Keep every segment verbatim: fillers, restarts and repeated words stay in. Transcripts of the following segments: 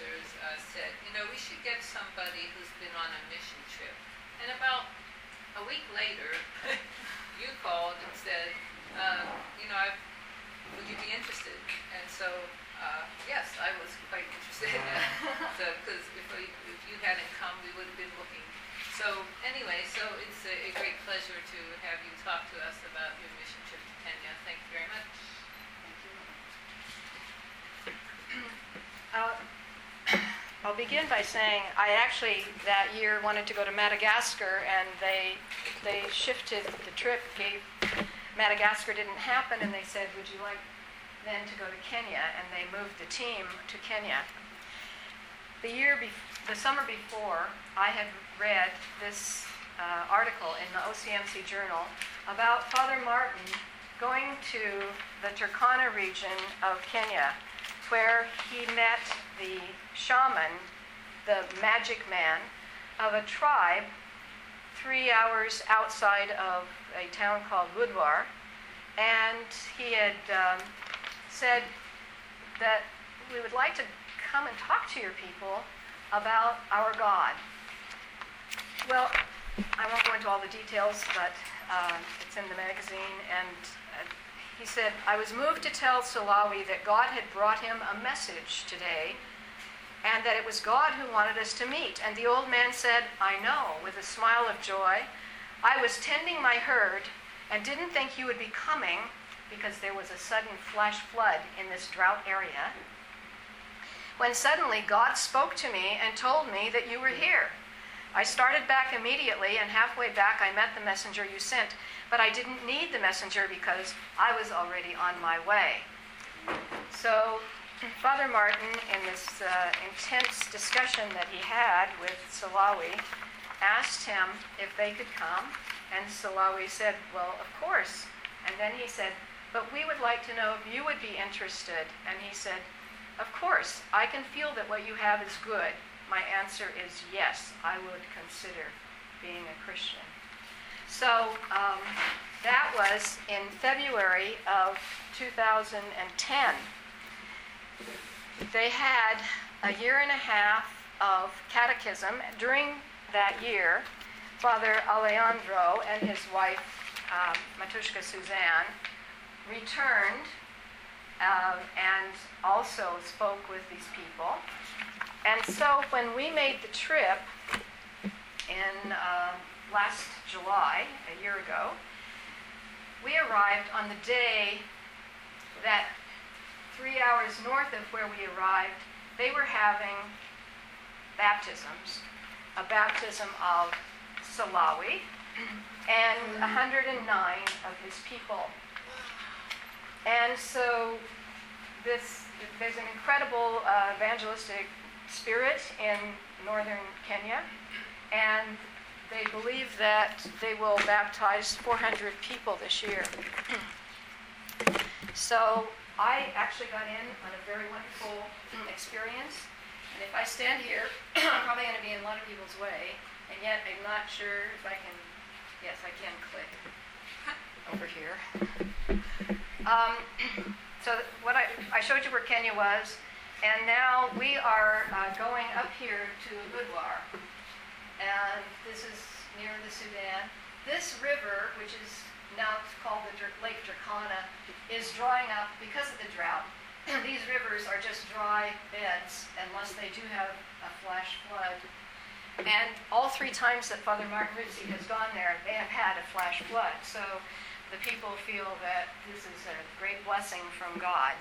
pastors uh, said, you know, we should get somebody who's been on a mission trip. And about a week later, you called and said, uh, you know, I've, would you be interested? And so, uh, yes, I was quite interested in that. So, because if, we, if you hadn't come, we would have been looking. So anyway, so it's a, a great pleasure to have you talk to us about your mission trip to Kenya. Thank you very much. Uh, I'll begin by saying I actually that year wanted to go to Madagascar, and they they shifted the trip. Gave Madagascar didn't happen, and they said, "Would you like then to go to Kenya?" And they moved the team to Kenya. The year, be- the summer before, I had read this uh, article in the O C M C Journal about Father Martin going to the Turkana region of Kenya, where he met the shaman, the magic man, of a tribe three hours outside of a town called Budwar. And he had um, said that we would like to come and talk to your people about our God. Well, I won't go into all the details, but uh, it's in the magazine, and uh, he said, I was moved to tell Salawi that God had brought him a message today, and that it was God who wanted us to meet. And the old man said, I know, with a smile of joy. I was tending my herd and didn't think you would be coming because there was a sudden flash flood in this drought area, when suddenly God spoke to me and told me that you were here. I started back immediately, and halfway back I met the messenger you sent, but I didn't need the messenger because I was already on my way. So Father Martin, in this uh, intense discussion that he had with Salawi, asked him if they could come, and Salawi said, well, of course. And then he said, but we would like to know if you would be interested. And he said, of course, I can feel that what you have is good. My answer is yes, I would consider being a Christian. So um, that was in February of two thousand ten. They had a year and a half of catechism. During that year, Father Alejandro and his wife, um, Matushka Suzanne, returned uh, and also spoke with these people. And so when we made the trip in uh, last July, a year ago, we arrived on the day that three hours north of where we arrived, they were having baptisms, a baptism of Salawi and one hundred nine of his people. And so this, there's an incredible uh, evangelistic spirit in northern Kenya, and they believe that they will baptize four hundred people this year. So I actually got in on a very wonderful experience, and if I stand here, I'm probably going to be in a lot of people's way, and yet I'm not sure if I can, yes, I can click over here. Um, so what I, I showed you where Kenya was, and now we are uh, going up here to Budwar, and this is near the Sudan. This river, which is now called the Dur- Lake Turkana, is drying up because of the drought. These rivers are just dry beds unless they do have a flash flood. And all three times that Father Martin Ritzy has gone there, they have had a flash flood. So the people feel that this is a great blessing from God.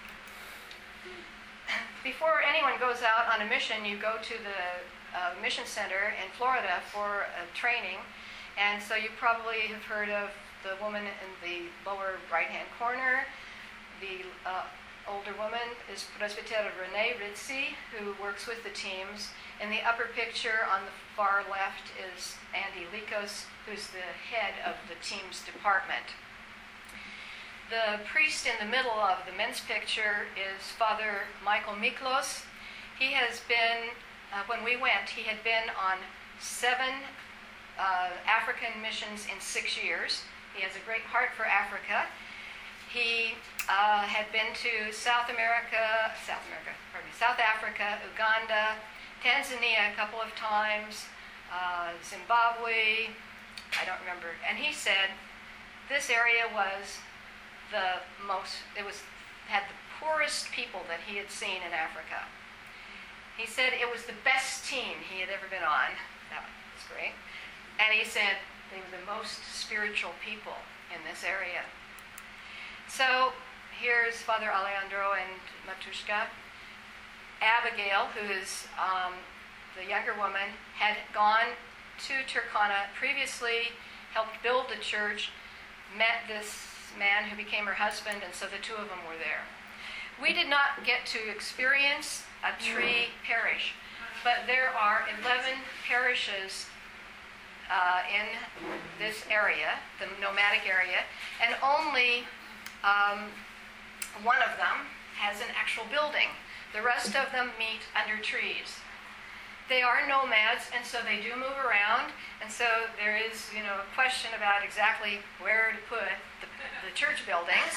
Before anyone goes out on a mission, you go to the uh, mission center in Florida for a training. And so you probably have heard of the woman in the lower right-hand corner. The uh, older woman is Presbyter Renee Ritzy, who works with the teams. In the upper picture on the far left is Andy Likos, who's the head of the team's department. The priest in the middle of the men's picture is Father Michael Miklos. He has been, uh, when we went, he had been on seven uh, African missions in six years. He has a great heart for Africa. He uh, had been to South America, South America, pardon me, South Africa, Uganda, Tanzania a couple of times, uh, Zimbabwe, I don't remember. And he said this area was the most, it was, had the poorest people that he had seen in Africa. He said it was the best team he had ever been on. That was great. And he said they were the most spiritual people in this area. So here's Father Alejandro and Matushka. Abigail, who is um, the younger woman, had gone to Turkana previously, helped build the church, met this man who became her husband, and so the two of them were there. We did not get to experience a tree parish, but there are eleven parishes uh, in this area, the nomadic area, and only um, one of them has an actual building. The rest of them meet under trees. They are nomads, and so they do move around, and so there is, you know, a question about exactly where to put the, the church buildings.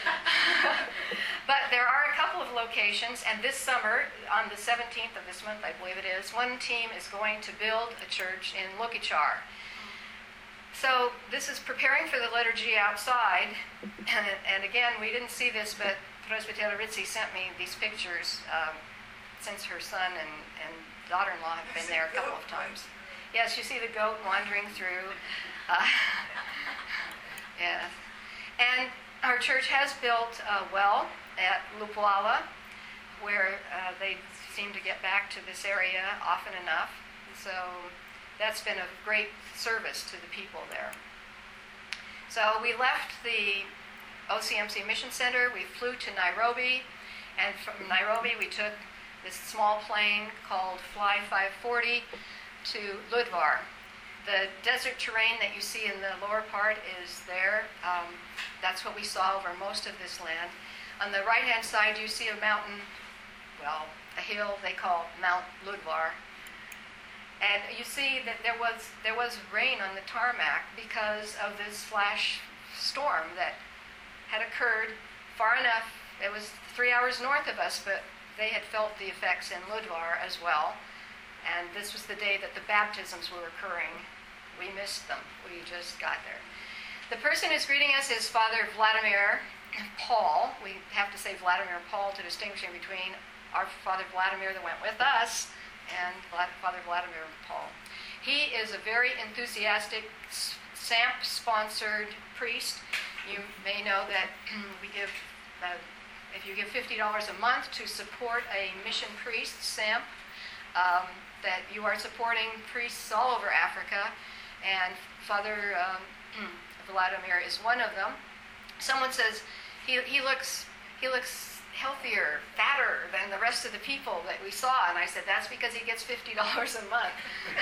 But there are a couple of locations, and this summer, on the seventeenth of this month, I believe it is, one team is going to build a church in Lokichar. So this is preparing for the liturgy outside, and, and again, we didn't see this, but Presbytera Ritzi sent me these pictures um, since her son and, and daughter-in-law have been there a couple of times. Yes, you see the goat wandering through. Uh, yes. And our church has built a well at Lupuala, where uh, they seem to get back to this area often enough. So that's been a great service to the people there. So we left the O C M C Mission Center. We flew to Nairobi, and from Nairobi we took this small plane called Fly five forty to Ludvar. The desert terrain that you see in the lower part is there. Um, that's what we saw over most of this land. On the right-hand side, you see a mountain, well, a hill they call Mount Ludvar. And you see that there was there was rain on the tarmac because of this flash storm that had occurred far enough. It was three hours north of us, but they had felt the effects in Ludvar as well. And this was the day that the baptisms were occurring. We missed them. We just got there. The person who's greeting us is Father Vladimir Paul. We have to say Vladimir Paul to distinguish him between our Father Vladimir that went with us and Father Vladimir Paul. He is a very enthusiastic S A M P-sponsored priest. You may know that we give, uh, if you give fifty dollars a month to support a mission priest, S A M P, um, that you are supporting priests all over Africa, and Father um, Vladimir is one of them. Someone says he, he looks he looks healthier, fatter than the rest of the people that we saw, and I said that's because he gets fifty dollars a month.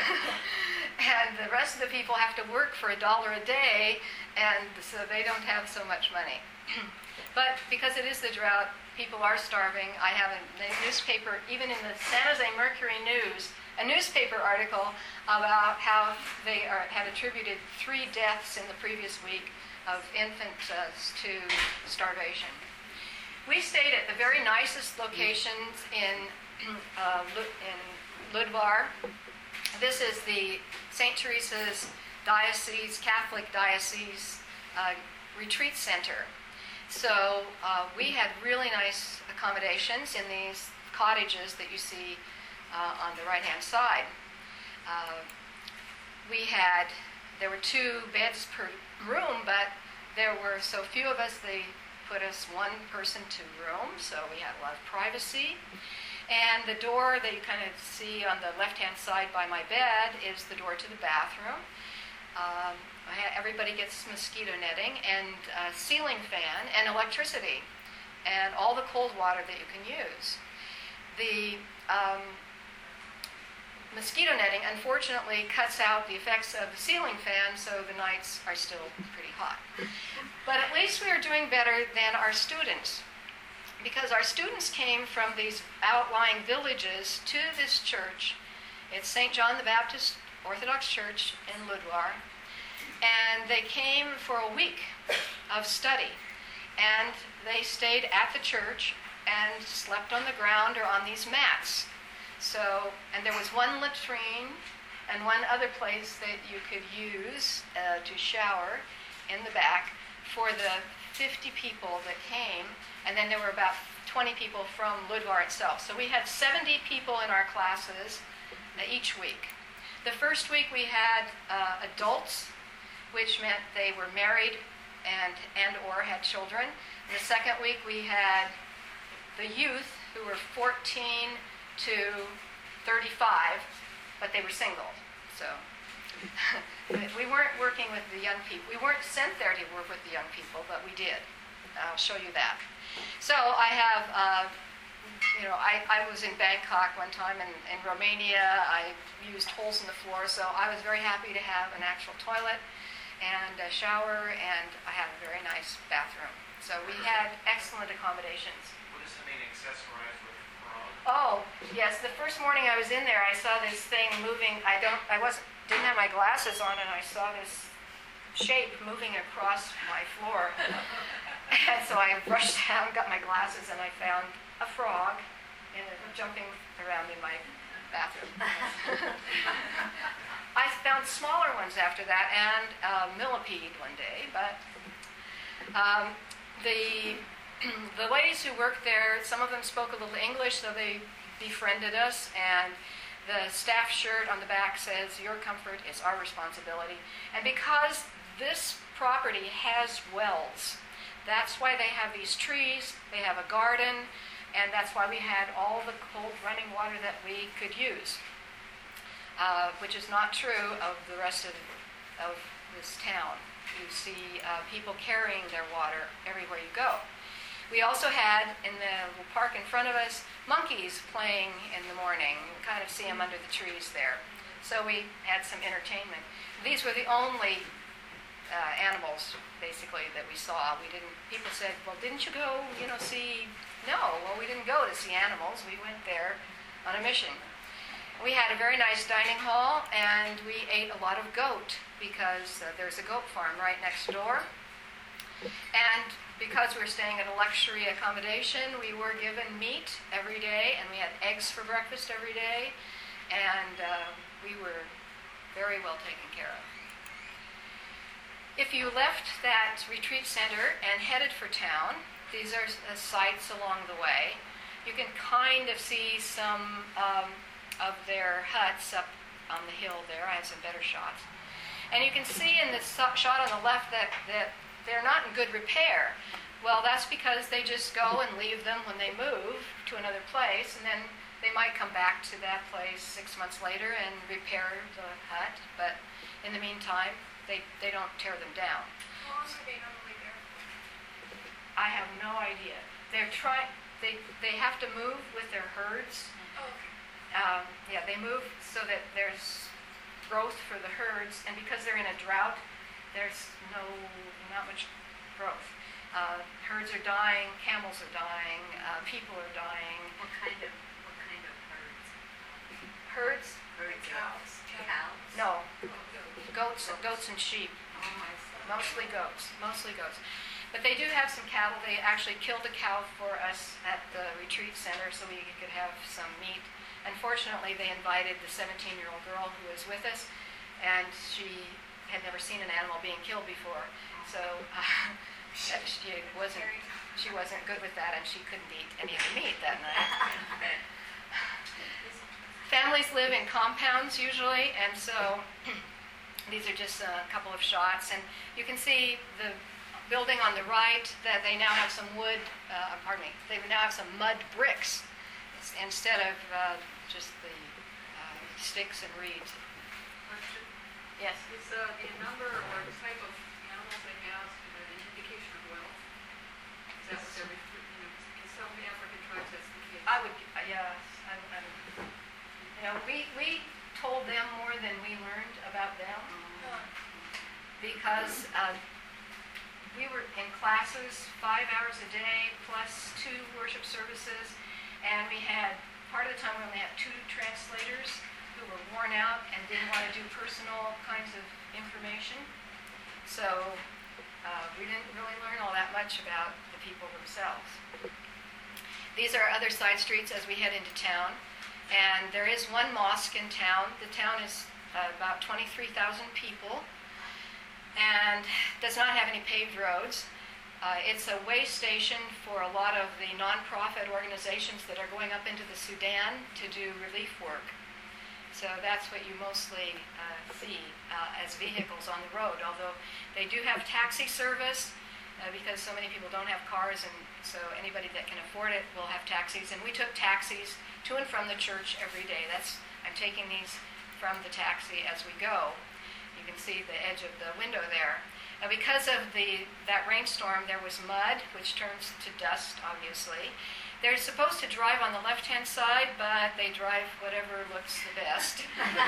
And the rest of the people have to work for a dollar a day, and so they don't have so much money. But because it is the drought, people are starving. I have a newspaper, even in the San Jose Mercury News, a newspaper article about how they are, had attributed three deaths in the previous week of infants uh, to starvation. We stayed at the very nicest locations in, uh, in Ludvar. This is the Saint Teresa's Diocese, Catholic Diocese uh, Retreat Center. So uh, we had really nice accommodations in these cottages that you see uh, on the right-hand side. Uh, we had, there were two beds per room, but there were so few of us, they put us one person to room, so we had a lot of privacy. And the door that you kind of see on the left-hand side by my bed is the door to the bathroom. Um, everybody gets mosquito netting and a ceiling fan and electricity and all the cold water that you can use. The um, mosquito netting, unfortunately, cuts out the effects of the ceiling fan, so the nights are still pretty hot. But at least we are doing better than our students, because our students came from these outlying villages to this church. It's Saint John the Baptist Orthodox Church in Ludvar. And they came for a week of study. And they stayed at the church and slept on the ground or on these mats. So, and there was one latrine and one other place that you could use uh, to shower in the back for the fifty people that came, and then there were about twenty people from Ludvar itself. So we had seventy people in our classes uh, each week. The first week we had uh, adults, which meant they were married and and or had children. And the second week we had the youth, who were fourteen to thirty-five, but they were single. So we weren't working with the young people. We weren't sent there to work with the young people, but we did. I'll show you that. So I have, uh, you know, I, I was in Bangkok one time, and in Romania I used holes in the floor, so I was very happy to have an actual toilet and a shower, and I had a very nice bathroom. So we had excellent accommodations. What does it mean, accessorized with frog? Oh, yes. The first morning I was in there, I saw this thing moving. I don't, I wasn't, didn't have my glasses on, and I saw this shape moving across my floor. And so I rushed down, got my glasses, and I found a frog in a, jumping around in my bathroom. I found smaller ones after that, and a millipede one day. But um, the the ladies who worked there, some of them spoke a little English, so they befriended us. And the staff shirt on the back says, "Your comfort is our responsibility." And because this property has wells, that's why they have these trees, they have a garden, and that's why we had all the cold running water that we could use, uh, which is not true of the rest of, of this town. You see uh, people carrying their water everywhere you go. We also had, in the little park in front of us, monkeys playing in the morning. You kind of see them under the trees there. So we had some entertainment. These were the only uh, animals, basically, that we saw. We didn't. People said, "Well, didn't you go, you know, see?" No. Well, we didn't go to see animals. We went there on a mission. We had a very nice dining hall, and we ate a lot of goat because uh, there's a goat farm right next door. And because we were staying at a luxury accommodation, we were given meat every day, and we had eggs for breakfast every day, and uh, we were very well taken care of. If you left that retreat center and headed for town, these are uh, sites along the way. You can kind of see some um, of their huts up on the hill there. I have some better shots. And you can see in this shot on the left that, that they're not in good repair. Well, that's because they just go and leave them when they move to another place, and then they might come back to that place six months later and repair the hut. But in the meantime, They, they don't tear them down. How long are they normally there for? I have no idea. They're trying. They they have to move with their herds. Oh, okay. Um, yeah, they move so that there's growth for the herds, and because they're in a drought, there's no not much growth. Uh, herds are dying. Camels are dying. Uh, people are dying. What kind of what kind of herds? Herds? Herds Cows. of cows? No, Oh, good. goats. Goats and sheep. Oh my son. Mostly goats, mostly goats. But they do have some cattle. They actually killed a cow for us at the retreat center so we could have some meat. Unfortunately, they invited the seventeen-year-old girl who was with us, and she had never seen an animal being killed before. So uh, she wasn't she wasn't good with that, and she couldn't eat any of the meat that night. Families live in compounds usually, and so these are just a couple of shots. And you can see the building on the right that they now have some wood, uh, pardon me, they now have some mud bricks instead of uh, just the uh, sticks and reeds. Question. Yes? Is uh, the number or the type of animals they have an indication of wealth? Is that what they're, ref- you know, in some African tribes that's the case? I would, uh, yes. I, I, you know, we, we told them more than we learned about them Huh. because uh, we were in classes five hours a day plus two worship services, and we had, part of the time we only had two translators who were worn out and didn't want to do personal kinds of information. So uh, we didn't really learn all that much about the people themselves. These are other side streets as we head into town. And there is one mosque in town. The town is uh, about twenty-three thousand people and does not have any paved roads. Uh, it's a way station for a lot of the nonprofit organizations that are going up into the Sudan to do relief work. So that's what you mostly uh, see uh, as vehicles on the road, although they do have taxi service uh, because so many people don't have cars, and so anybody that can afford it will have taxis. And we took taxis to and from the church every day. That's I'm taking these from the taxi as we go. You can see the edge of the window there. Now, because of the that rainstorm, there was mud, which turns to dust, obviously. They're supposed to drive on the left-hand side, but they drive whatever looks the best.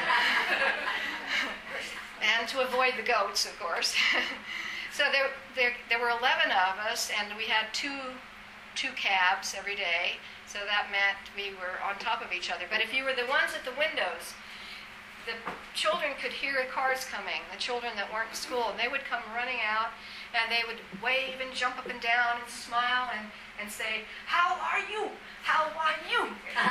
And to avoid the goats, of course. So there, there, there were eleven of us, and we had two, two cabs every day. So that meant we were on top of each other. But if you were the ones at the windows, the children could hear the cars coming, the children that weren't in school, and they would come running out, and they would wave and jump up and down and smile and, and say, "How are you? How are you?"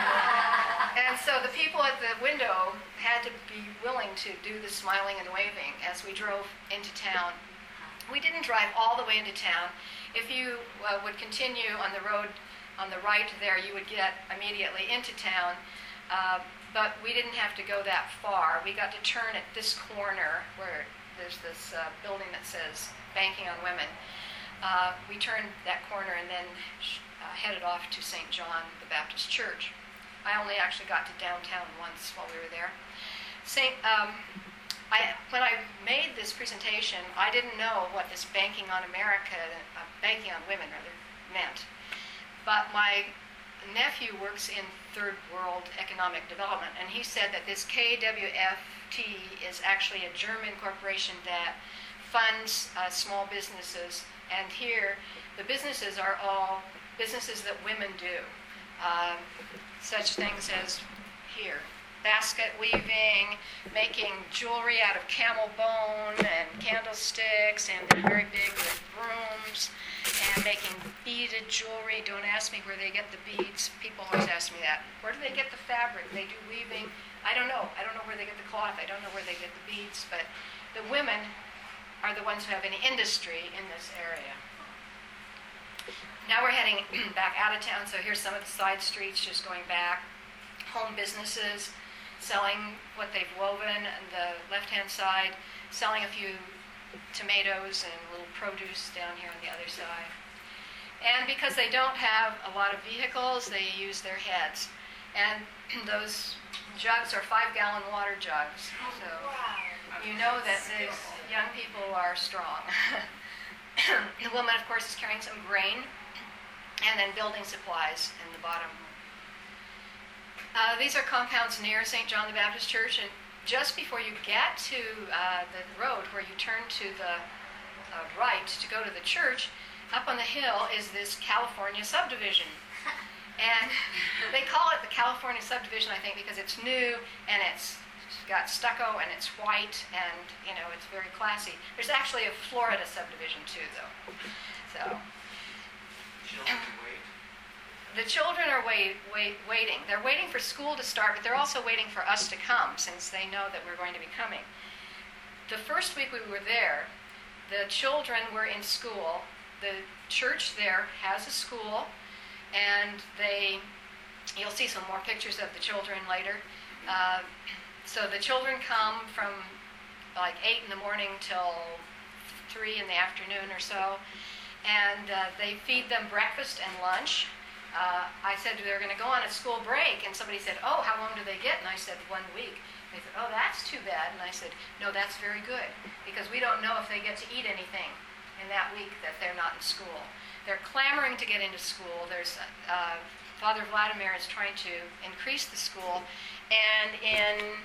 And so the people at the window had to be willing to do the smiling and waving as we drove into town. We didn't drive all the way into town. If you uh, would continue on the road on the right there, you would get immediately into town. Uh, But we didn't have to go that far. We got to turn at this corner where there's this uh, building that says Banking on Women. Uh, we turned that corner and then uh, headed off to Saint John the Baptist Church. I only actually got to downtown once while we were there. Saint, um, I, when I made this presentation, I didn't know what this Banking on America, uh, Banking on Women rather, meant. But my nephew works in third world economic development, and he said that this K W F T is actually a German corporation that funds uh, small businesses, and here the businesses are all businesses that women do. Um, such things as here, basket weaving, making jewelry out of camel bone and candlesticks, and they're very big with brooms, and making beaded jewelry. Don't ask me where they get the beads. People always ask me that. Where do they get the fabric? They do weaving. I don't know. I don't know where they get the cloth. I don't know where they get the beads. But the women are the ones who have any industry in this area. Now we're heading back out of town. So here's some of the side streets just going back. Home businesses selling what they've woven on the left-hand side, selling a few tomatoes and a little produce down here on the other side. And because they don't have a lot of vehicles, they use their heads. And those jugs are five-gallon water jugs. So you know that these young people are strong. The woman, of course, is carrying some grain and then building supplies in the bottom. Uh, these are compounds near Saint John the Baptist Church, and just before you get to uh, the road where you turn to the uh, right to go to the church, up on the hill is this California subdivision. And they call it the California subdivision, I think, because it's new and it's got stucco and it's white and, you know, it's very classy. There's actually a Florida subdivision too, though. So Children can wait. the children are wait, wait, waiting. They're waiting for school to start, but they're also waiting for us to come since they know that we're going to be coming. The first week we were there, the children were in school. The church there has a school, and they, you'll see some more pictures of the children later. Uh, so the children come from like eight in the morning till three in the afternoon or so, and uh, they feed them breakfast and lunch. Uh, I said they're going to go on a school break, and somebody said, "Oh, how long do they get?" And I said, "One week." They said, "Oh, that's too bad." And I said, "No, that's very good, because we don't know if they get to eat anything in that week that they're not in school." They're clamoring to get into school. There's uh, Father Vladimir is trying to increase the school, and in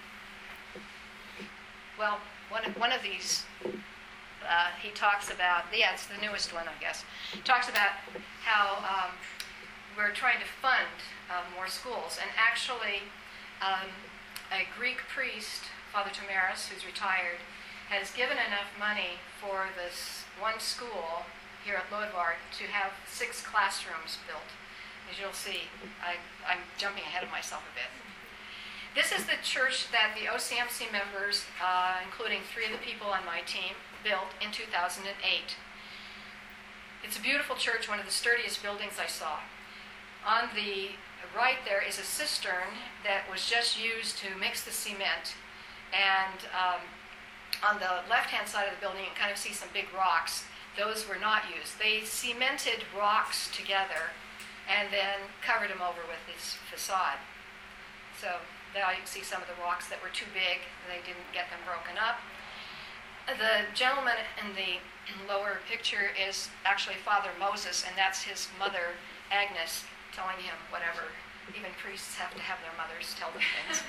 well, one of, one of these, uh, he talks about, yeah, it's the newest one, I guess. He talks about how um, we're trying to fund uh, more schools, and actually, um, a Greek priest, Father Tomaris, who's retired, has given enough money for this one school here at Lodevar to have six classrooms built. As you'll see, I, I'm jumping ahead of myself a bit. This is the church that the O C M C members, uh, including three of the people on my team, built in two thousand eight. It's a beautiful church, one of the sturdiest buildings I saw. On the right there is a cistern that was just used to mix the cement, and um, on the left-hand side of the building you can kind of see some big rocks. Those were not used. They cemented rocks together and then covered them over with this facade. So now you can see some of the rocks that were too big. They didn't get them broken up. The gentleman in the lower picture is actually Father Moses, and that's his mother, Agnes, telling him whatever. Even priests have to have their mothers tell them things.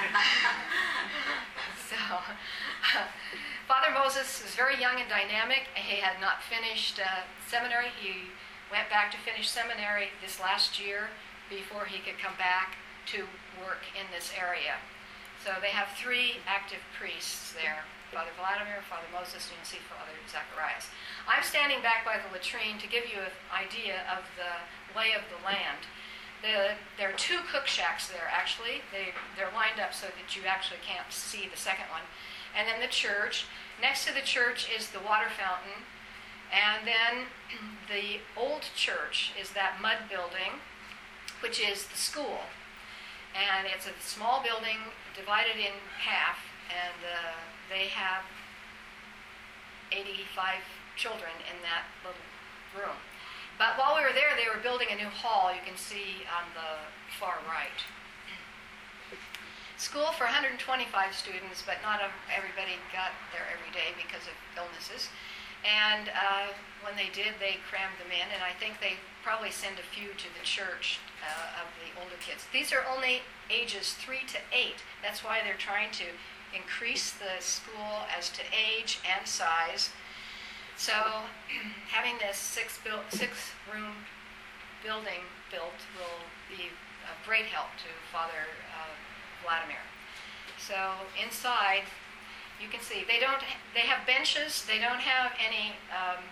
So, Father Moses was very young and dynamic. He had not finished uh, seminary. He went back to finish seminary this last year before he could come back to work in this area. So they have three active priests there, Father Vladimir, Father Moses, and you can see Father Zacharias. I'm standing back by the latrine to give you an idea of the lay of the land. The, there are two cook shacks there, actually. They, they're lined up so that you actually can't see the second one. And then the church. Next to the church is the water fountain. And then the old church is that mud building, which is the school. And it's a small building divided in half, and uh, they have eighty-five children in that little room. But while we were there, they were building a new hall, you can see on the far right. School for one hundred twenty-five students, but not everybody got there every day because of illnesses. And uh, when they did, they crammed them in, and I think they probably send a few to the church uh, of the older kids. These are only ages three to eight. That's why they're trying to increase the school as to age and size. So having this six built, six room building built will be of great help to Father uh, Vladimir. So inside, you can see they don't. They have benches. They don't have any. Um,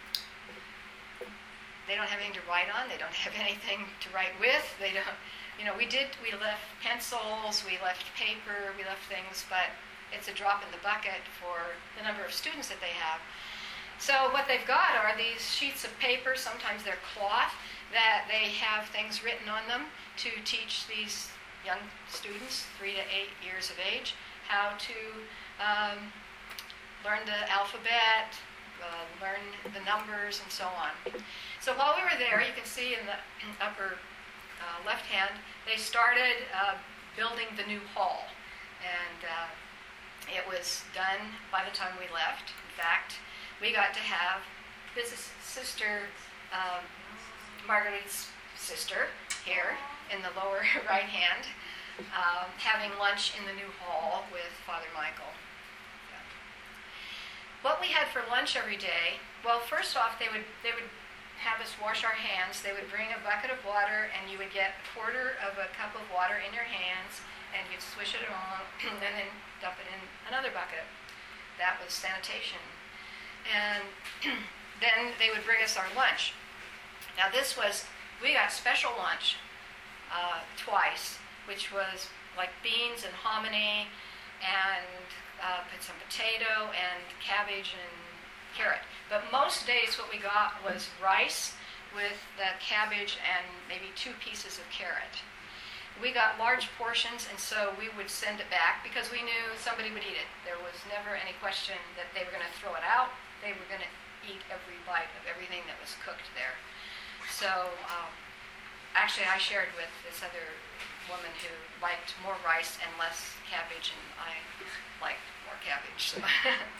they don't have anything to write on. They don't have anything to write with. They don't. You know, we did. We left pencils. We left paper. We left things, but it's a drop in the bucket for the number of students that they have. So what they've got are these sheets of paper. Sometimes they're cloth that they have things written on them to teach these young students, three to eight years of age, how to um, learn the alphabet, uh, learn the numbers, and so on. So while we were there, you can see in the upper uh, left hand, they started uh, building the new hall. And uh, it was done by the time we left. In fact, we got to have this is sister, um, Marguerite's sister, here in the lower right hand, um, having lunch in the new hall with Father Michael. Yeah. What we had for lunch every day, well, first off, they would they would have us wash our hands. They would bring a bucket of water, and you would get a quarter of a cup of water in your hands, and you'd swish it along, and then dump it in another bucket. That was sanitation. And then they would bring us our lunch. Now this was, we got special lunch uh, twice, which was like beans and hominy, and uh, put some potato and cabbage and carrot. But most days what we got was rice with the cabbage and maybe two pieces of carrot. We got large portions, and so we would send it back because we knew somebody would eat it. There was never any question that they were going to throw it out. They were going to eat every bite of everything that was cooked there. So um, actually I shared with this other woman who liked more rice and less cabbage, and I liked more cabbage. So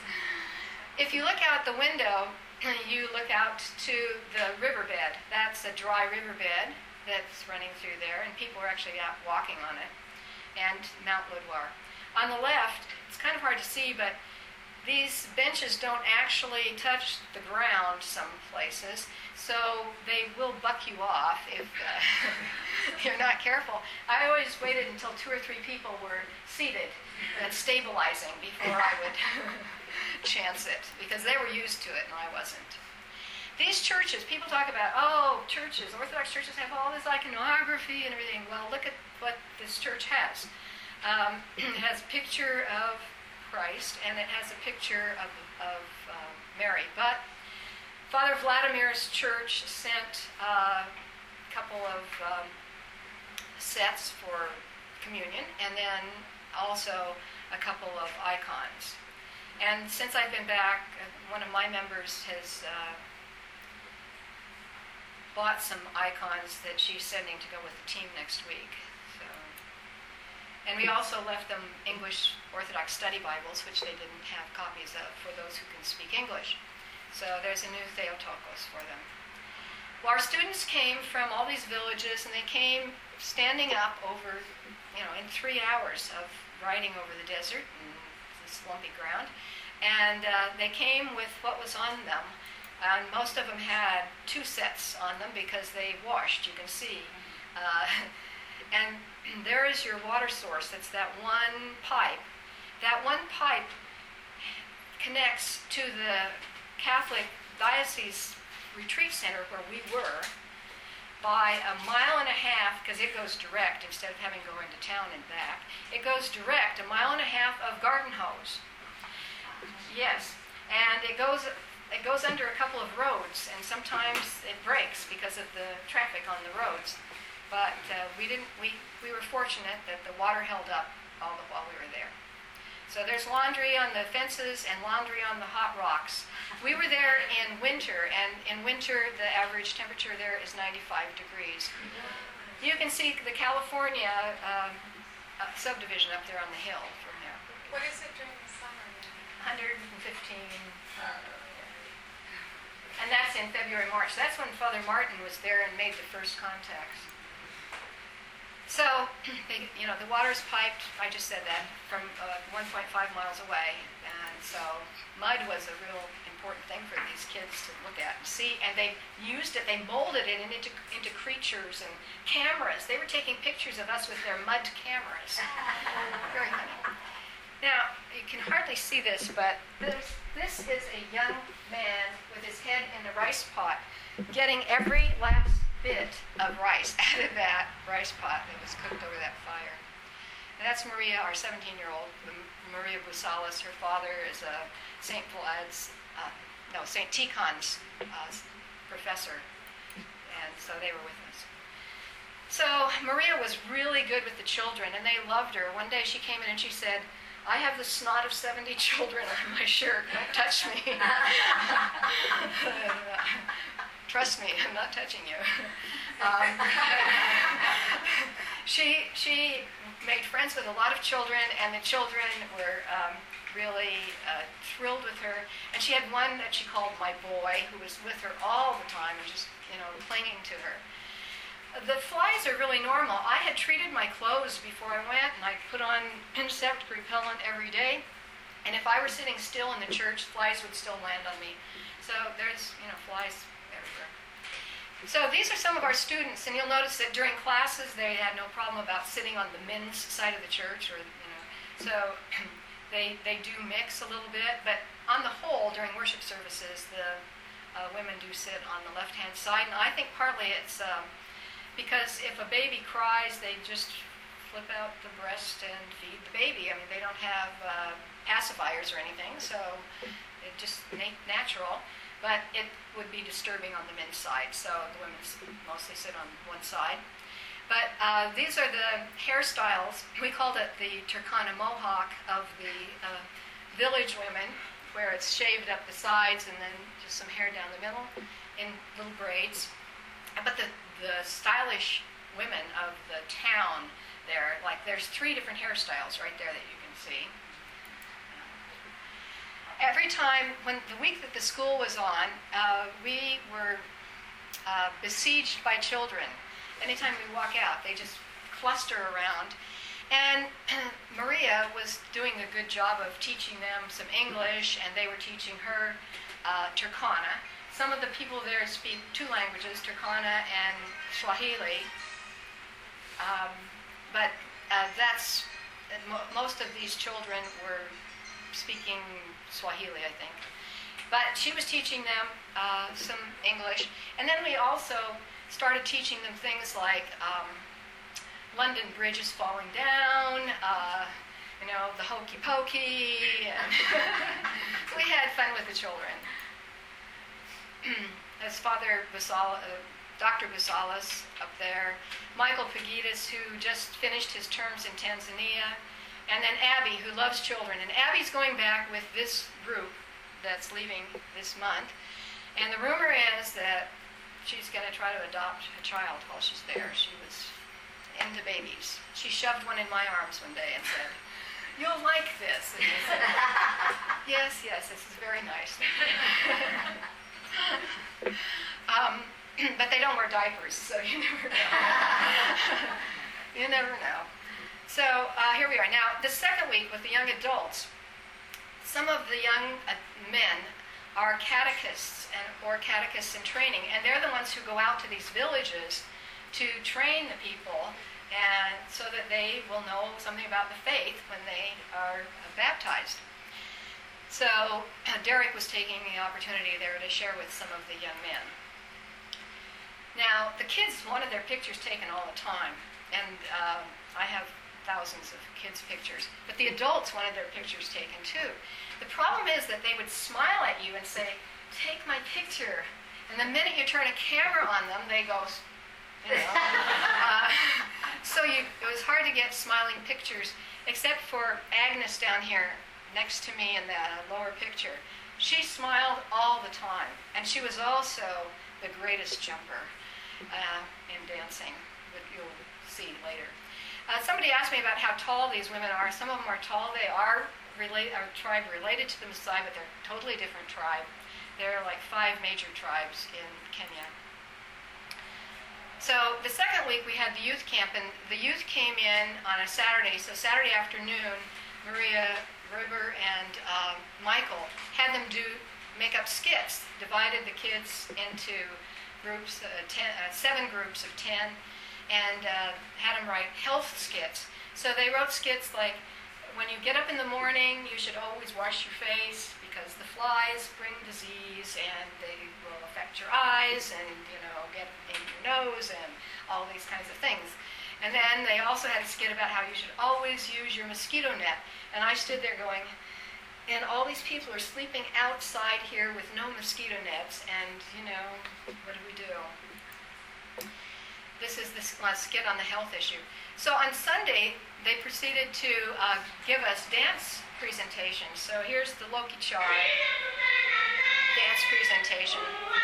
if you look out the window, you look out to the riverbed. That's a dry riverbed that's running through there, and people are actually out walking on it, and Mount Lodoir. On the left, it's kind of hard to see, but these benches don't actually touch the ground some places, so they will buck you off if uh, you're not careful. I always waited until two or three people were seated and stabilizing before I would chance it, because they were used to it and I wasn't. these churches, people talk about, oh, churches, Orthodox churches have all this iconography and everything. Well, look at what this church has. Um, it has a picture of Christ, and it has a picture of, of uh, Mary. But Father Vladimir's church sent uh, a couple of um, sets for communion, and then also a couple of icons. And since I've been back, uh, one of my members has uh, bought some icons that she's sending to go with the team next week. So, and we also left them English Orthodox study Bibles, which they didn't have copies of for those who can speak English. So there's a new Theotokos for them. Well, our students came from all these villages, and they came standing up over, you know, in three hours of riding over the desert and this lumpy ground. And uh, they came with what was on them. And most of them had two sets on them because they washed, you can see. Uh, and there is your water source. It's that one pipe. That one pipe connects to the Catholic Diocese Retreat Center where we were by a mile and a half, because it goes direct instead of having to go into town and back. It goes direct, a mile and a half of garden hose. Yes, and it goes it goes under a couple of roads, and sometimes it breaks because of the traffic on the roads. But uh, we didn't. We, we were fortunate that the water held up all the while we were there. So there's laundry on the fences and laundry on the hot rocks. We were there in winter, and in winter the average temperature there is ninety-five degrees. You can see the California um, uh, subdivision up there on the hill from there. What is it during the summer then? one hundred fifteen. Uh, and that's in February, March. That's when Father Martin was there and made the first contacts. So, they, you know, the water's piped, I just said that, from uh, one point five miles away. And so mud was a real important thing for these kids to look at and see. And they used it, they molded it into, into creatures and cameras. They were taking pictures of us with their mud cameras. Very funny. Now, you can hardly see this, but this, this is a young man with his head in the rice pot, getting every last bit of rice out of that rice pot that was cooked over that fire. And that's Maria, our seventeen-year-old, Maria Busalis. Her father is a Saint Vlad's, uh, no, Saint Tikhon's uh, professor, and so they were with us. So Maria was really good with the children, and they loved her. One day she came in and she said, I have the snot of seventy children on my shirt. Don't touch me. Trust me, I'm not touching you. Um, she she made friends with a lot of children, and the children were um, really uh, thrilled with her. And she had one that she called my boy, who was with her all the time and just, you know, clinging to her. The flies are really normal. I had treated my clothes before I went, and I put on insect repellent every day. And if I were sitting still in the church, flies would still land on me. So there's, you know, flies everywhere. So these are some of our students, and you'll notice that during classes they had no problem about sitting on the men's side of the church, or, you know, so they they do mix a little bit. But on the whole, during worship services, the uh, women do sit on the left-hand side, and I think partly it's Um, because if a baby cries, they just flip out the breast and feed the baby. I mean, they don't have uh, pacifiers or anything, so it's just natural. But it would be disturbing on the men's side, so the women mostly sit on one side. But uh, these are the hairstyles. We called it the Turkana Mohawk of the uh, village women, where it's shaved up the sides and then just some hair down the middle in little braids. But the, the stylish women of the town there, like there's three different hairstyles right there that you can see. Every time, when the week that the school was on, uh, we were uh, besieged by children. Anytime we walk out, they just cluster around. And Maria was doing a good job of teaching them some English, and they were teaching her uh, Turkana. Some of the people there speak two languages, Turkana and Swahili. Um, but uh, that's, uh, mo- most of these children were speaking Swahili, I think. But she was teaching them uh, some English. And then we also started teaching them things like um, London Bridge is falling down, uh, you know, the hokey pokey. And we had fun with the children. As Father Basala, uh, Doctor Basalas up there, Michael Pagitas, who just finished his terms in Tanzania, and then Abby, who loves children. And Abby's going back with this group that's leaving this month. And the rumor is that she's going to try to adopt a child while she's there. She was into babies. She shoved one in my arms one day and said, "You'll like this." And I said, yes, yes, this is very nice. um, but they don't wear diapers, so you never know. You never know. So uh, here we are. Now, the second week with the young adults, some of the young uh, men are catechists and, or catechists in training, and they're the ones who go out to these villages to train the people, and so that they will know something about the faith when they are uh, baptized. So uh, Derek was taking the opportunity there to share with some of the young men. Now, the kids wanted their pictures taken all the time, and uh, I have thousands of kids' pictures, but the adults wanted their pictures taken too. The problem is that they would smile at you and say, "Take my picture," and the minute you turn a camera on them, they go, you know. uh, so you, it was hard to get smiling pictures, except for Agnes down here next to me in the lower picture. She smiled all the time, and she was also the greatest jumper uh, in dancing, that you'll see later. Uh, somebody asked me about how tall these women are. Some of them are tall. They are relate, are tribe related to the Maasai, but they're a totally different tribe. There are like five major tribes in Kenya. So the second week we had the youth camp, and the youth came in on a Saturday. So Saturday afternoon, Maria Riber and uh, Michael had them do make up skits, divided the kids into groups, uh, ten, uh, seven groups of ten, and uh, had them write health skits. So they wrote skits like, when you get up in the morning, you should always wash your face because the flies bring disease and they will affect your eyes and, you know, get in your nose and all these kinds of things. And then they also had a skit about how you should always use your mosquito net. And I stood there going, and all these people are sleeping outside here with no mosquito nets, and, you know, what do we do? This is the last skit on the health issue. So on Sunday, they proceeded to uh, give us dance presentations. So here's the Loki Char dance presentation.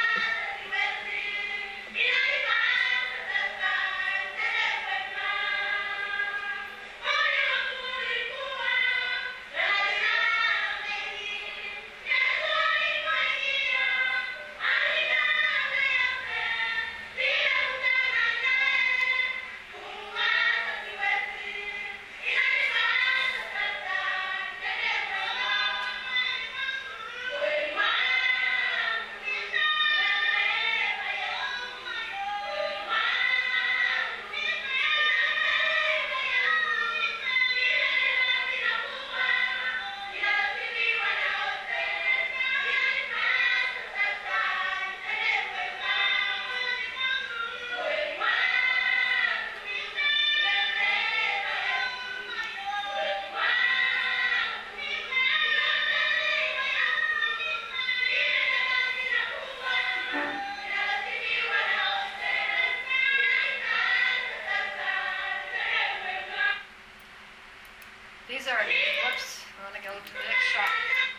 These are, whoops, I want to go to the next shot.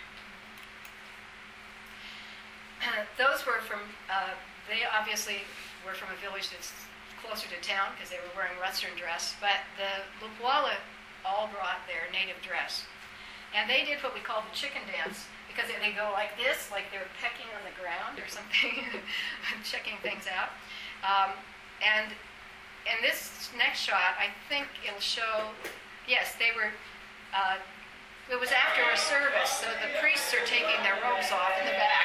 Those were from, uh, they obviously were from a village that's closer to town because they were wearing Western dress, but the Lupwala all brought their native dress. And they did what we call the chicken dance, because they, they go like this, like they're pecking on the ground or something, checking things out. Um, and in this next shot, I think it'll show, yes, they were, uh, it was after a service, so the priests are taking their robes off in the back.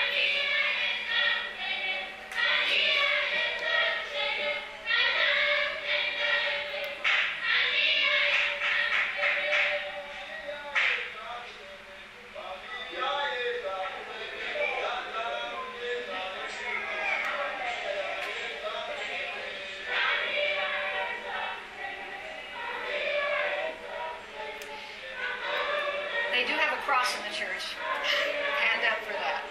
cross in the church. Hand up for that.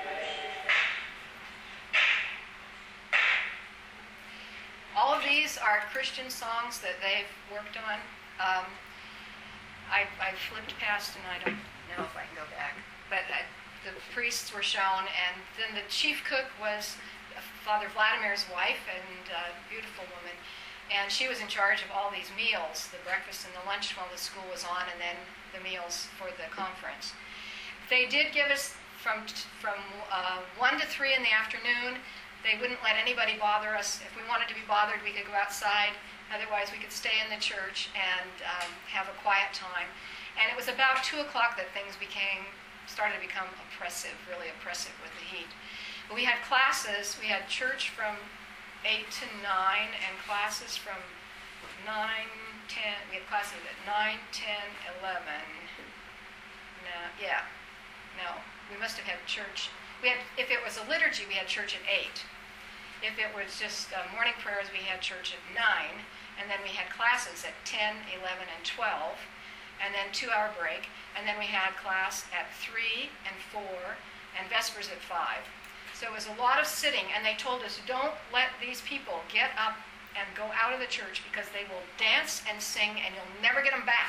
All of these are Christian songs that they've worked on. Um, I, I flipped past and I don't know if I can go back. But uh, the priests were shown, and then the chief cook was Father Vladimir's wife, and a beautiful woman. And she was in charge of all these meals, the breakfast and the lunch while the school was on, and then the meals for the conference. They did give us from from uh, one to three in the afternoon. They wouldn't let anybody bother us. If we wanted to be bothered, we could go outside. Otherwise, we could stay in the church and um, have a quiet time. And it was about two o'clock that things became started to become oppressive, really oppressive with the heat. But we had classes. We had church from eight to nine, and classes from nine, ten. We had classes at nine, ten, eleven. No, yeah, no. We must have had church. We had, if it was a liturgy, we had church at eight. If it was just uh, morning prayers, we had church at nine, and then we had classes at ten, eleven, and twelve, and then two-hour break, and then we had class at three and four, and vespers at five. So it was a lot of sitting, and they told us, don't let these people get up and go out of the church because they will dance and sing and you'll never get them back.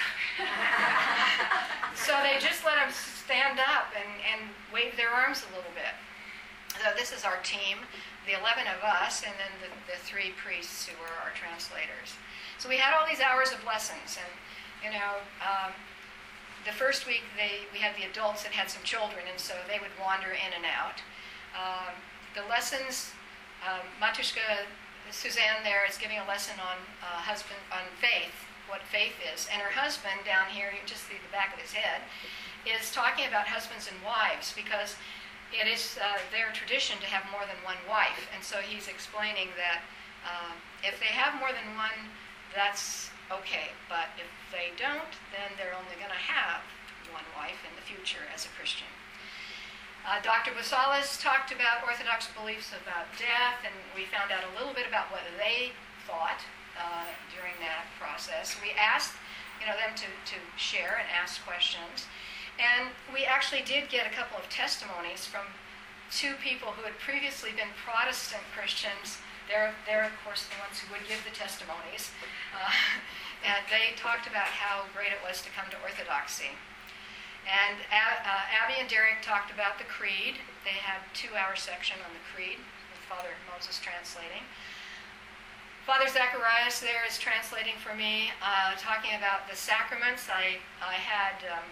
So they just let them stand up and, and wave their arms a little bit. So this is our team, the eleven of us, and then the, the three priests who were our translators. So we had all these hours of lessons, and, you know, um, the first week they we had the adults that had some children, and so they would wander in and out. Um, the lessons, um, Matushka Suzanne there is giving a lesson on uh, husband on faith, what faith is, and her husband down here, you can just see the back of his head, is talking about husbands and wives because it is uh, their tradition to have more than one wife, and so he's explaining that uh, if they have more than one, that's okay, but if they don't, then they're only going to have one wife in the future as a Christian. Uh, Doctor Basalis talked about Orthodox beliefs about death, and we found out a little bit about what they thought uh, during that process. We asked, you know, them to, to share and ask questions, and we actually did get a couple of testimonies from two people who had previously been Protestant Christians. They're, they're of course, the ones who would give the testimonies, uh, and they talked about how great it was to come to Orthodoxy. And uh, Abby and Derek talked about the Creed. They had a two-hour section on the Creed with Father Moses translating. Father Zacharias there is translating for me, uh, talking about the sacraments. I, I had um,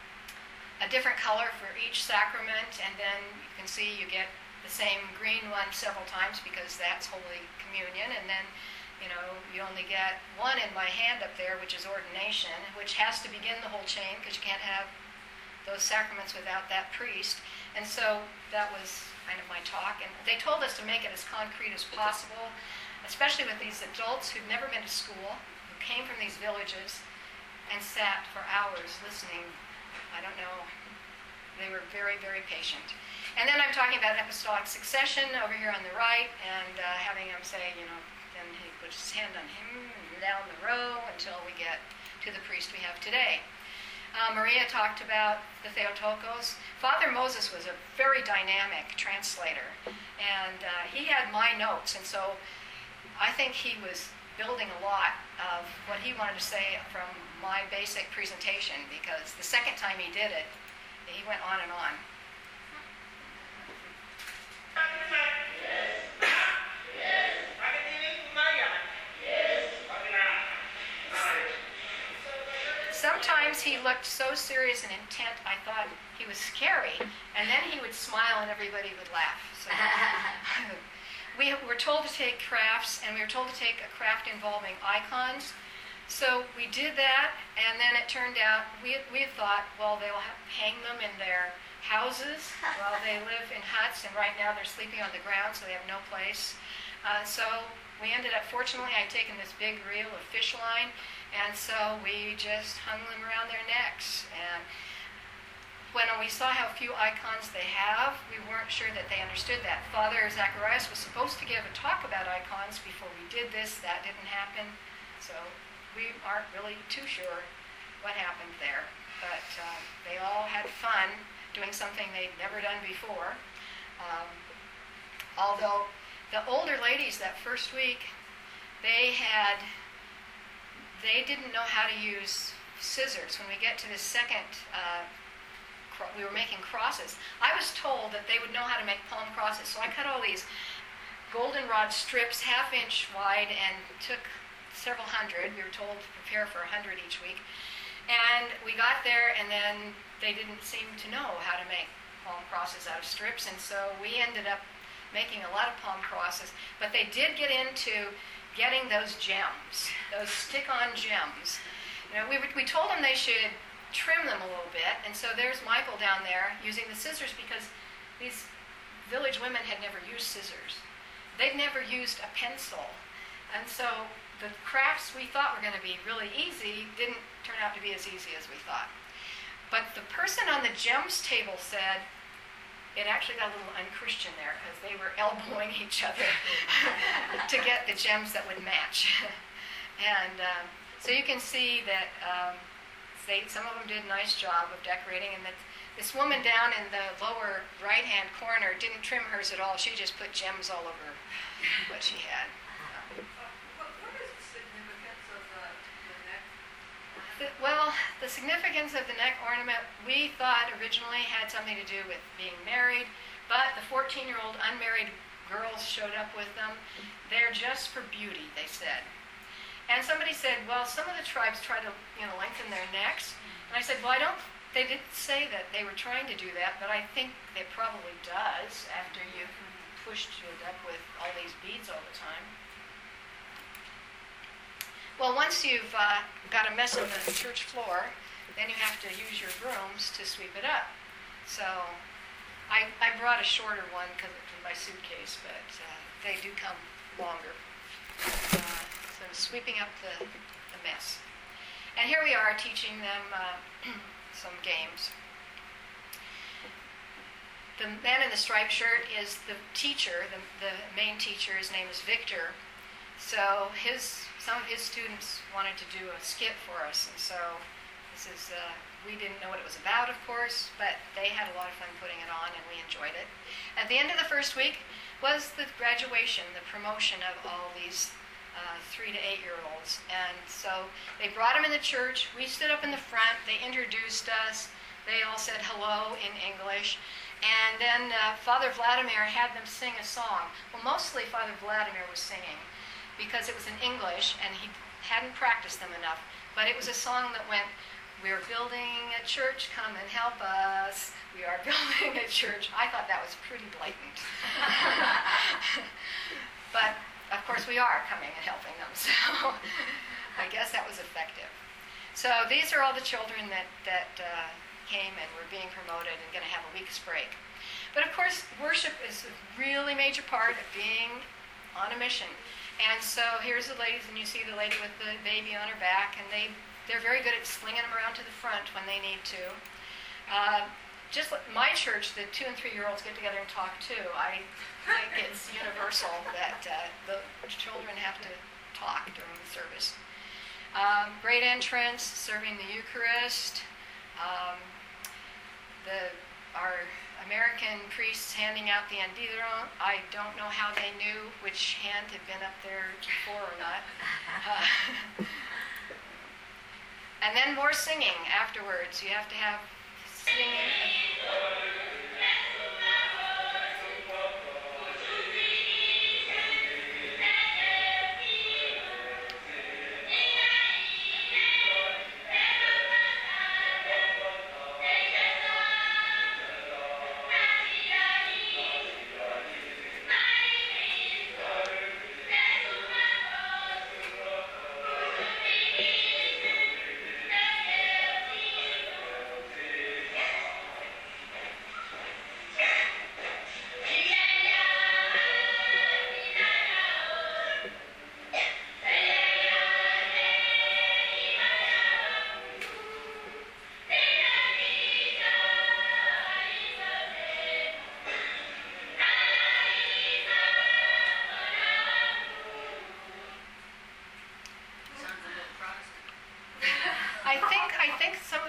a different color for each sacrament, and then you can see you get the same green one several times because that's Holy Communion, and then you know, you only get one in my hand up there, which is ordination, which has to begin the whole chain because you can't have those sacraments without that priest. And so that was kind of my talk. And they told us to make it as concrete as possible, especially with these adults who'd never been to school, who came from these villages and sat for hours listening. I don't know. They were very, very patient. And then I'm talking about apostolic succession over here on the right, and uh, having him say, you know, then he puts his hand on him and down the row until we get to the priest we have today. Uh, Maria talked about the Theotokos. Father Moses was a very dynamic translator, and uh, he had my notes, and so I think he was building a lot of what he wanted to say from my basic presentation, because the second time he did it, he went on and on. Sometimes he looked so serious and intent, I thought he was scary. And then he would smile and everybody would laugh. So we were told to take crafts, and we were told to take a craft involving icons. So we did that, and then it turned out, we, we thought, well, they'll have, hang them in their houses. Well, they live in huts, and right now they're sleeping on the ground, so they have no place. Uh, so we ended up, fortunately, I'd taken this big reel of fish line, and so we just hung them around their necks. And when we saw how few icons they have, we weren't sure that they understood that. Father Zacharias was supposed to give a talk about icons before we did this. That didn't happen. So we aren't really too sure what happened there. but uh, they all had fun doing something they'd never done before. Um, although the older ladies that first week, they had, they didn't know how to use scissors. When we get to the second, uh, cro- we were making crosses. I was told that they would know how to make palm crosses, so I cut all these goldenrod strips, half inch wide, and took several hundred. We were told to prepare for a hundred each week. And we got there, and then they didn't seem to know how to make palm crosses out of strips, and so we ended up making a lot of palm crosses. But they did get into getting those gems, those stick-on gems. You know, we, we told them they should trim them a little bit, and so there's Michael down there using the scissors, because these village women had never used scissors. They'd never used a pencil, and so the crafts we thought were going to be really easy didn't turn out to be as easy as we thought. But the person on the gems table said it actually got a little unchristian there, because they were elbowing each other to get the gems that would match. And um, so you can see that um, they, some of them did a nice job of decorating, and that this woman down in the lower right-hand corner didn't trim hers at all. She just put gems all over what she had. What, what is the significance of the, the neck? The, well, the significance of the neck ornament, we thought originally had something to do with being married, but the fourteen-year-old unmarried girls showed up with them. They're just for beauty, they said. And somebody said, well, some of the tribes try to, you know, lengthen their necks. And I said, well, I don't, they didn't say that they were trying to do that, but I think it probably does after you've pushed it up with all these beads all the time. Well, once you've uh, got a mess on the church floor, then you have to use your brooms to sweep it up. So I, I brought a shorter one because it's in my suitcase, but uh, they do come longer. Uh, so sweeping up the, the mess. And here we are teaching them uh, some games. The man in the striped shirt is the teacher, the, the main teacher. His name is Victor. So his some of his students wanted to do a skit for us, and so this is, uh, we didn't know what it was about, of course, but they had a lot of fun putting it on, and we enjoyed it. At the end of the first week was the graduation, the promotion of all these uh, three to eight-year-olds, and so they brought them in the church. We stood up in the front. They introduced us. They all said hello in English. And then uh, Father Vladimir had them sing a song. Well, mostly Father Vladimir was singing because it was in English and he hadn't practiced them enough. But it was a song that went, "We're building a church, come and help us. We are building a church." I thought that was pretty blatant. But, of course, we are coming and helping them, so I guess that was effective. So these are all the children that, that uh, came and were being promoted and going to have a week's break. But of course, worship is a really major part of being on a mission. And so here's the ladies, and you see the lady with the baby on her back, and they, they're very good at slinging them around to the front when they need to. Uh, just like my church, the two and three-year-olds get together and talk too. I think it's universal that uh, the children have to talk during the service. Um, great entrance, serving the Eucharist. Um, the our American priests handing out the andiron. I don't know how they knew which hand had been up there before or not. Uh, and then more singing afterwards. You have to have singing.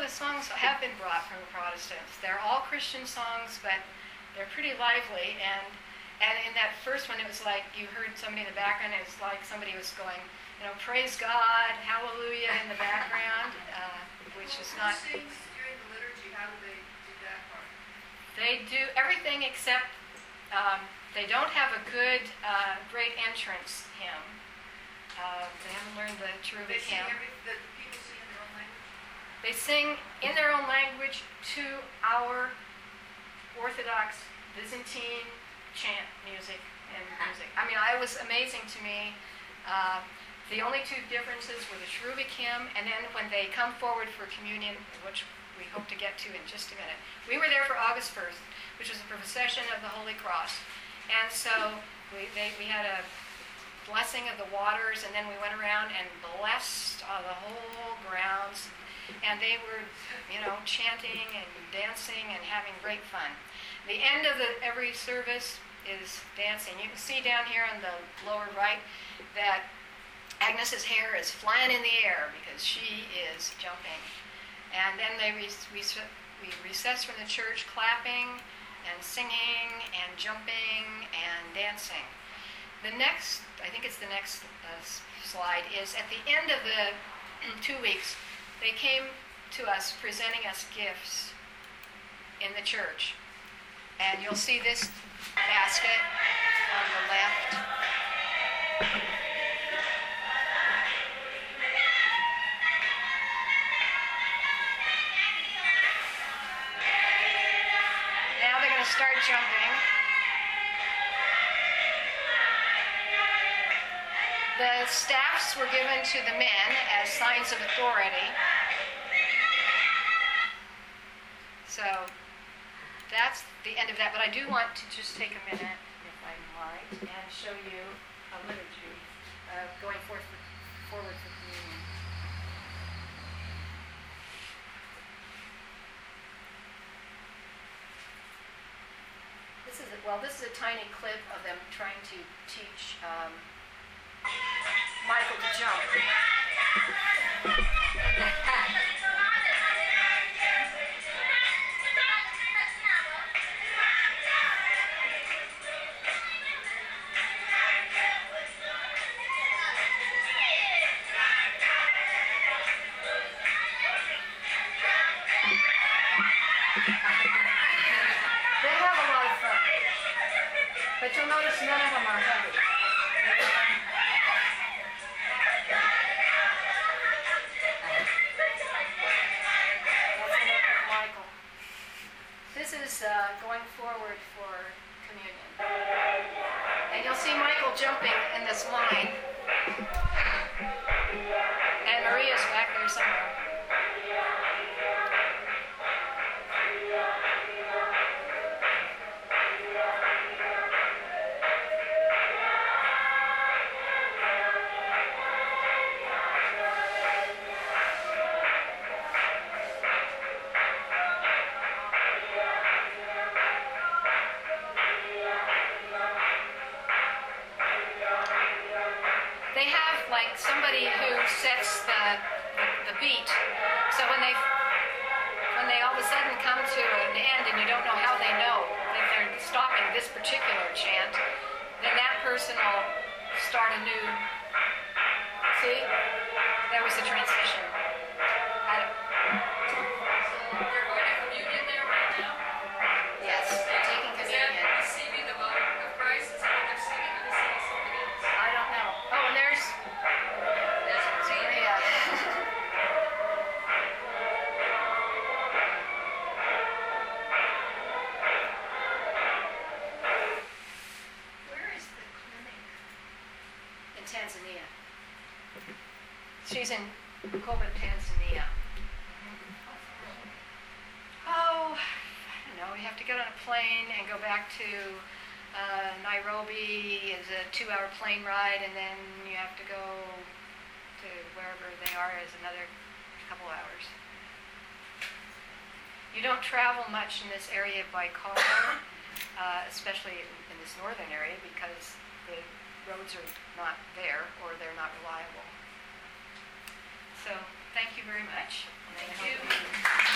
the songs have been brought from the Protestants. They're all Christian songs, but they're pretty lively. And and in that first one, it was like you heard somebody in the background. It was like somebody was going, you know, praise God, hallelujah in the background, uh, which is not. Who sings during the liturgy? How do they do that part? They do everything except um, they don't have a good, uh, great entrance hymn. Uh, they haven't learned the They cherubic sing hymn. every, the people sing in their own language? They sing in their own language to our Orthodox Byzantine chant music and music. I mean, it was amazing to me. Uh, the only two differences were the cherubic hymn, and then when they come forward for communion, which we hope to get to in just a minute. We were there for August first, which was a procession of the Holy Cross. And so we, they, we had a blessing of the waters, and then we went around and blessed uh, the whole grounds. And they were, you know, chanting and dancing and having great fun. The end of the, every service is dancing. You can see down here on the lower right that Agnes's hair is flying in the air because she is jumping. And then they re- re- we recess from the church clapping and singing and jumping and dancing. The next, I think it's the next uh, slide, is at the end of the two weeks, they came to us presenting us gifts in the church. And you'll see this basket on the left. Now they're going to start jumping. The staffs were given to the men as signs of authority. So that's the end of that. But I do want to just take a minute, if I might, and show you a liturgy uh, going forth for, forward for communion. This is a, well, this is a tiny clip of them trying to teach um, Michael to jump. They have a lot of fun. But you'll notice none of them are heavy. That's enough of Michael. This is uh, going forward for communion. And you'll see Michael jumping in this line. And Maria's back there somewhere. They have like somebody who sets the, the the beat. So when they when they all of a sudden come to an end and you don't know how they know that they're stopping this particular chant, then that person will start a new. See, there was a transition. I don't, They're going to communion there right now? yes, they're taking Is that communion. receiving the body of Christ? Is that what they're singing, or are they singing something else? I don't know. Oh, and there's There's Maria. Where is the clinic? In Tanzania. She's in Kobe, Tanzania. Oh, I don't know. You have to get on a plane and go back to uh, Nairobi. Is a two-hour plane ride, and then you have to go to wherever they are is another couple hours. You don't travel much in this area by car, uh, especially in this northern area, because the roads are not there or they're not reliable. So, thank you very much. Thank I hope you.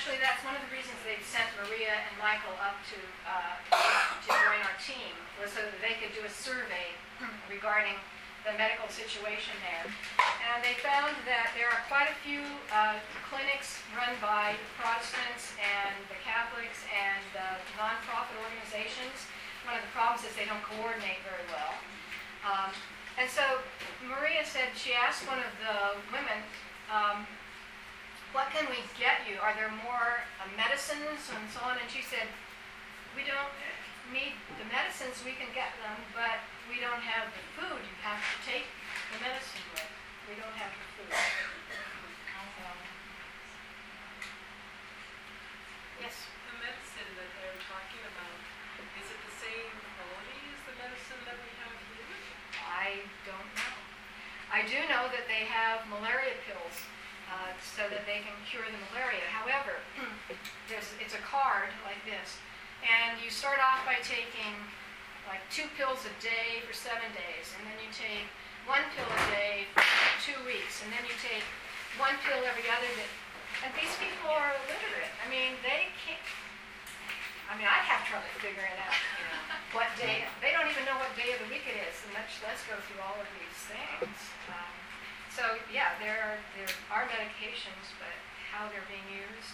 actually, that's one of the reasons they sent Maria and Michael up to, uh, to join our team, was so that they could do a survey regarding the medical situation there. And they found that there are quite a few uh, clinics run by Protestants and the Catholics and uh, nonprofit organizations. One of the problems is they don't coordinate very well. Um, and so Maria said, she asked one of the women, um, what can we get you? Are there more uh, medicines and so on? And she said, we don't need the medicines, we can get them, but we don't have the food. You have to take the medicine with. We don't have the food. Um, yes? The medicine that they're talking about, is it the same quality as the medicine that we have here? I don't know. I do know that they have malaria pills uh, so that they can cure the malaria. However, there's, it's a card like this, and you start off by taking like two pills a day for seven days, and then you take one pill a day for two weeks, and then you take one pill every other day. And these people are illiterate. I mean, they can't. I mean, I have trouble figuring out, you know, what day. They don't even know what day of the week it is, and much less go through all of these things. Um, so yeah, there are there are medications, but how they're being used.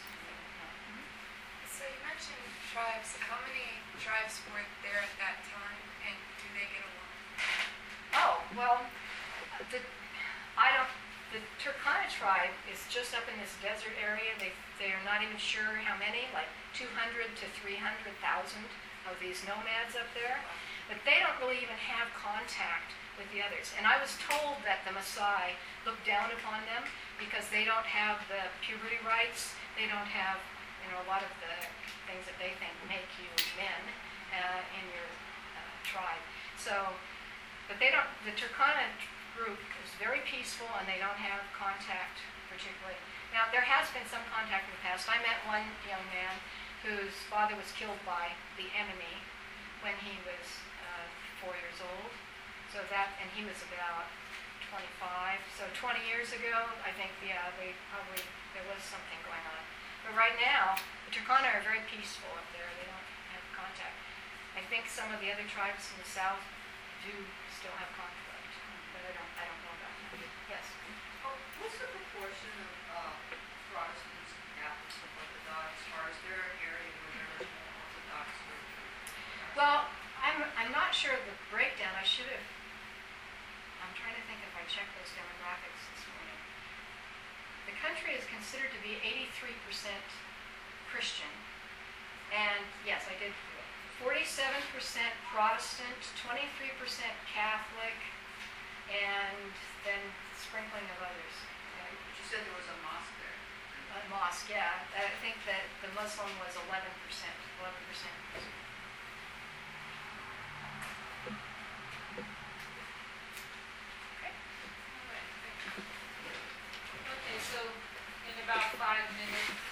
So you mentioned tribes. How many tribes were there at that time, and do they get along? Oh, well, the, I don't, the Turkana tribe is just up in this desert area. They, they're not even sure how many, like two hundred to three hundred thousand of these nomads up there. But they don't really even have contact with the others. And I was told that the Maasai look down upon them because they don't have the puberty rights. They don't have, you know, a lot of the things that they think make you men uh, in your uh, tribe. So, but they don't, the Turkana group is very peaceful and they don't have contact particularly. Now, there has been some contact in the past. I met one young man whose father was killed by the enemy when he was uh, four years old. So that, and he was about twenty-five. So twenty years ago, I think, yeah, they probably, there was something going on. But right now, the Turkana are very peaceful up there. They don't have contact. I think some of the other tribes in the south do still have conflict, but I don't, I don't know about that. Yes? Oh, what's the proportion of uh, Protestants and Catholics and Orthodox, as far as their area where there is more Orthodox or? Well, I'm, I'm not sure of the breakdown. I should have, I'm trying to think if I checked those demographics this morning. The country is considered to be eighty-three percent Christian. And yes, I did forty-seven percent Protestant, twenty-three percent Catholic, and then sprinkling of others. But you said there was a mosque there. A mosque, yeah. I think that the Muslim was eleven percent, eleven percent. Okay, so in about five minutes,